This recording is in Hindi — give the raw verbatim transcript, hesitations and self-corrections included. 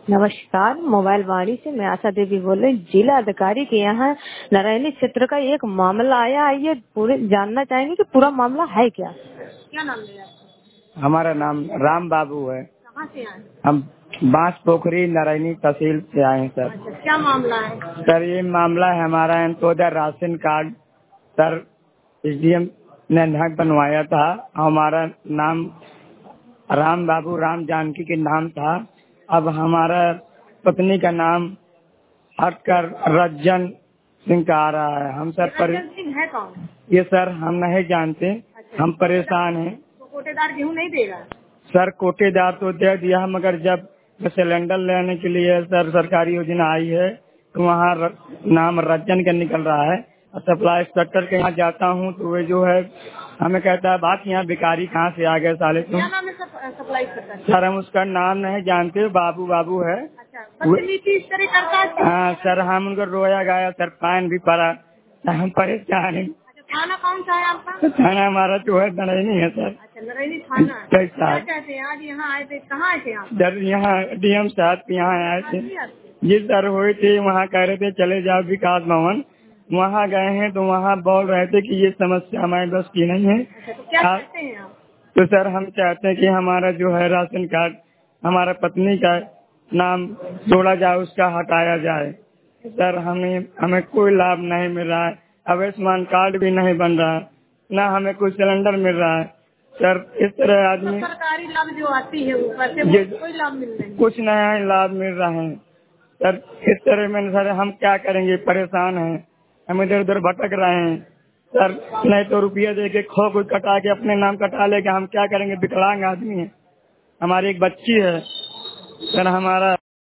नमस्कार, मोबाइल वाणी से मैं आशा देवी बोल रही हूँ। जिला अधिकारी के यहाँ नारायणी क्षेत्र का एक मामला आया है। ये पूरे जानना चाहेंगे कि पूरा मामला है क्या? क्या नाम है आपका? हमारा नाम राम बाबू है। कहाँ से आए? हम बांस पोखरी नारायणी तहसील से आए हैं सर। अच्छा, क्या मामला है? सर ये मामला है हमारा Antyodaya ration card sir SDM ने ढंग बनवाया था। हमारा नाम राम बाबू राम जानकी के नाम था। अब हमारा पत्नी का नाम हटकर रज्जन सिंह का आ रहा है। हम सर पर रज्जन सिंह है कौन? ये सर हम नहीं जानते। अच्छा, हम परेशान हैं। तो कोटेदार गेहूँ नहीं देगा? सर कोटेदार तो दे दिया, मगर जब सिलेंडर लेने के लिए सर सरकारी योजना आई है तो वहाँ र, नाम रज्जन का निकल रहा है। सप्लाई इंस्पेक्टर के यहाँ जाता हूँ तो वे जो है हमें कहता है बात यहाँ भिखारी कहाँ से आ गए साले तुम। क्या नाम है सप्लाई इंस्पेक्टर? सर हम उसका नाम नहीं जानते, बाबू बाबू है। अच्छा, बदतमीजी इस तरह करता है? हाँ सर, हम उनको रोया गाया सर, फाइन भी पड़ा। हम परेशान हैं। अच्छा, थाना कौन सा है आपका? थाना हमारा जो है नारायणी है सर। अच्छा, नारायणी थाना। क्या कहते हैं? आज यहाँ आए थे, कहाँ आए थे आप? सर यहाँ डीएम साहब यहाँ आए थे जी सर, हुए थे वहाँ कह रहे थे चले जाओ विकास भवन। वहाँ गए हैं तो वहाँ बोल रहे थे कि ये समस्या हमारे बस की नहीं है। अच्छा, तो क्या कहते हैं आप? तो सर हम चाहते हैं कि हमारा जो है राशन कार्ड हमारा पत्नी का नाम जोड़ा जाए, उसका हटाया जाए। सर हमें हमें कोई लाभ नहीं मिल रहा है। आयुष्मान कार्ड भी नहीं बन रहा है, ना हमें कोई सिलेंडर मिल रहा है। सर इस तरह आदमी तो सरकारी लाभ जो आती है ऊपर से वो कोई लाभ मिल रहा है? कुछ नया लाभ मिल रहा है सर। इस तरह में सर हम क्या करेंगे, परेशान हैं। हम इधर उधर भटक रहे हैं सर। नहीं तो रुपया दे के खो कोई कटा के अपने नाम कटा लेके हम क्या करेंगे, विकलांग आदमी है। हमारी एक बच्ची है सर। हमारा